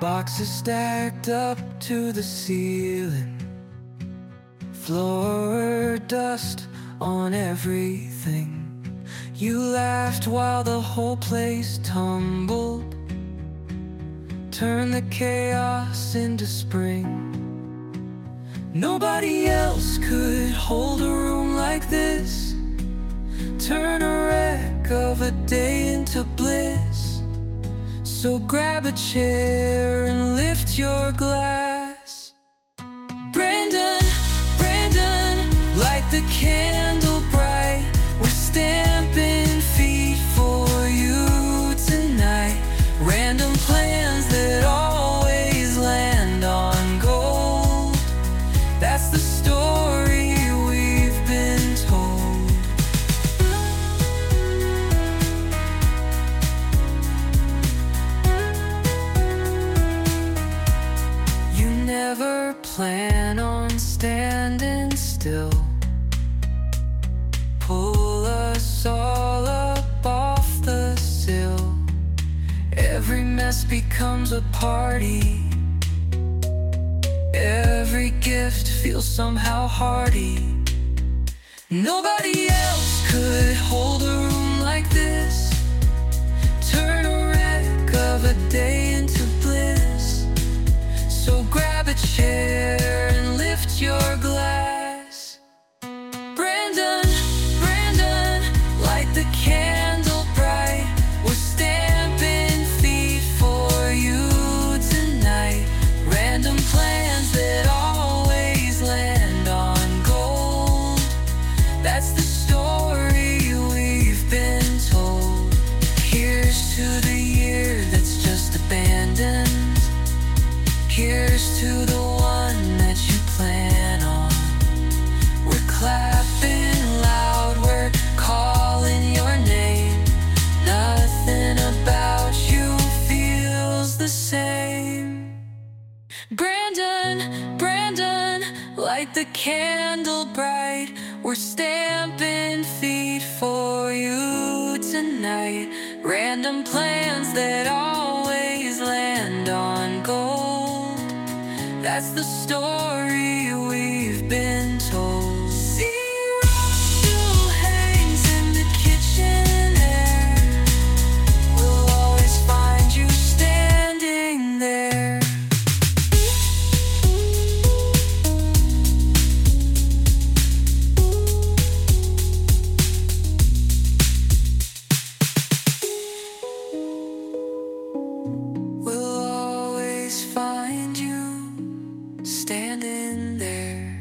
Boxes stacked up to the ceiling, floor dust on everything. You laughed while the whole place tumbled, turned the chaos into spring. Nobody else could hold a room like this, turn a wreck of a day into bliss. So grab a chair and lift your glass. Brandon, Brandon, light the candle bright. We're stamping feet for you tonight. Random plans that always land on gold. That's the story we've been told. You never plan on standing still. Pull us all up off the sill. Every mess becomes a party. Every gift feels somehow hearty. Nobody else could hold a room like this, turn a wreck of a day into bliss. So grab a chair and lift your glass. Brandon, Brandon, light the candle bright. We're stamping feet for you tonight. Random plans that always land on gold. That's the story we've been told. Here's to the year that's just abandoned. Here's to the one that you plan on. We're clapping loud, we're calling your name. Nothing about you feels the same. Brandon, Brandon, light the candle bright. We're stamping feet for you tonight. Random plans that always land on gold. That's the story we've been told. Zero still hangs in the kitchen air. We'll always find you standing there. We'll always find you standing there.